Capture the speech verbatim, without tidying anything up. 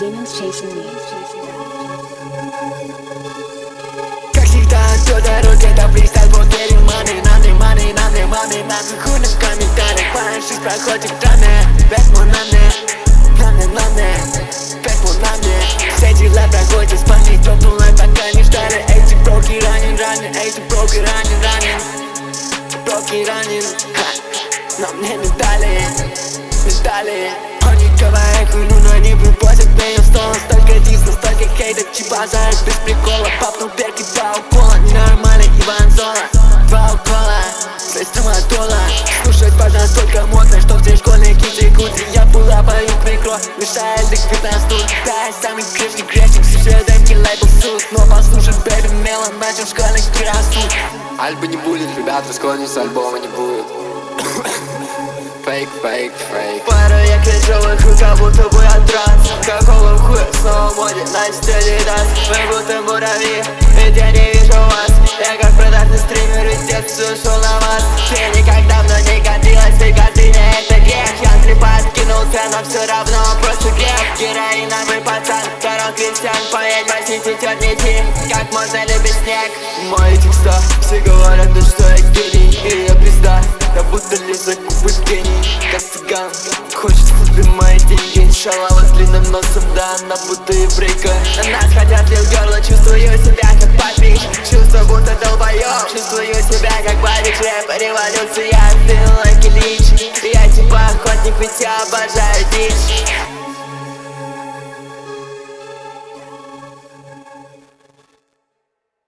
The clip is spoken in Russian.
Demons chasing me. Как всегда, до дороги, это фристайл, потери money, money, money, money, money, нахуй хуй на комментариях, фаншиз проходит раны, Бэтмен на мне, на мне, на мне, Бэтмен на мне. Все дела проходят с память, топ лайф, пока не ждали. Эти броки ранен, ранен, эти броки ранен, ранен, броки ранен, но мне не дали, не дали. Они говорят хуйню, но не вывозят меня в стол. Столько дисна, столько хейта, чебазарят без прикола. Папнул перки, два укола, ненормальный Иван Зола. Два укола, шесть трамадола. Слушать важно столько модно, что все школьные киты и кудри. Я пула, пою микро, мешает лик пятнадцать тут. Да, я самый крепкий грешник, все демки лейбл суд. Но послушать Бэби Мелон, начал школьных растут. Альбы не будет, ребят, расклонится, альбома не будет. Фейк, фейк, фейк. Пара я кричевых рук, как будто бы я транс. Какого хуя снова в моде, значит Adidas. Мы будто муравьи, ведь я не вижу вас. Я как продажный стример, из детства ушел на вас. Ты никогда давно не годилась, и гордыня это грех. Я трепат кинулся, но все равно просто грех. Героиновый пацан, второй крестьян, поедь, возьмите терники. Как можно любить снег? Мои текста, все говорят, ну что я гений. И я пизда, я будто лиза кубы гений. Как цыган, хочется дымать деньги. Шалава с длинным носом, да, она будто еврейка. На нас хотят лил герла, чувствую себя как папич. Чувствую, будто долбоёб, чувствую себя как бабич. Рэп, революция, feel like a leech. Я типа охотник, ведь я обожаю дичь.